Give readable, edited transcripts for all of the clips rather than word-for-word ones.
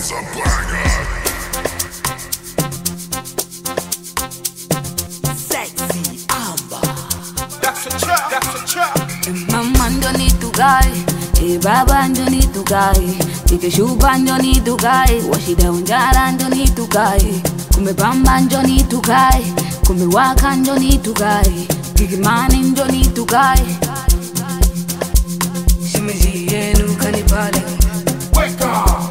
is a banger. Sexy Amber. That's a trap, that's a trap. Mama ndio nitugae, baba ndio nitugae, ikishupa ndio nitugae, washida unjara ndio nitugae, kumepamba ndio nitugae, kumewaka ndio nitugae, kikimani ndio nitugae. Shimeji yenu kanipale. Wake up.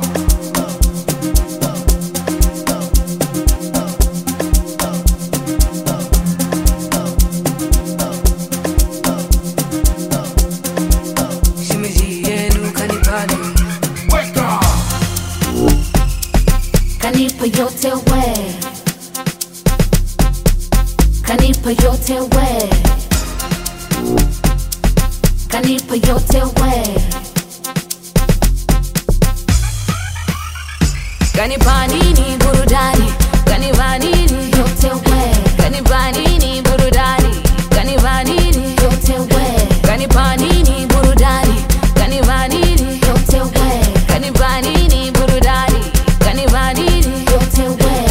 Kanipa yote we, kanipa yote we, kanipa yote we, kanipa nini burudani, kanipa nini yote we, kanipa nini burudani, kanipa nini yote we, kanipa nini burudani, kanipa nini yote we, kanipa nini burudani, kanipa nini yote we,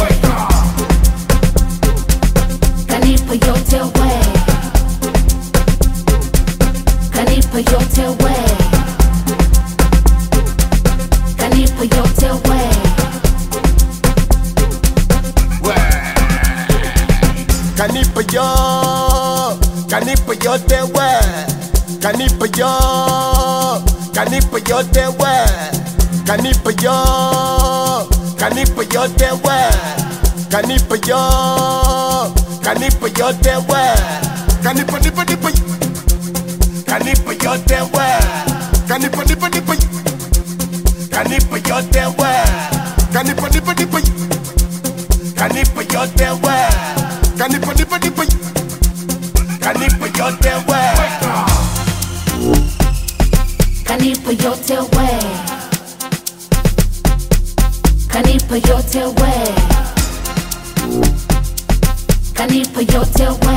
kanipa yote we, kanipa yote we, kanipa yote we. Kanipa yo, kanipa yote we, kanipa yo, kanipa yote we, kanipa yo, kanipa yote we, kanipa yo, kanipa yote we, kanipa nipa nipa, kanipa yote we, kanipa nipa nipa, kanipa yote we, kanipa nipa nipa, kanipa yote we. Kanipa nipa nipa, kanipa yote we, Kanipa yote we, kanipa yote we, kanipa yote we,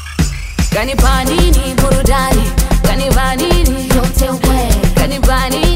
kanipa nini burudani, kanipa nini yote we, kanipa nini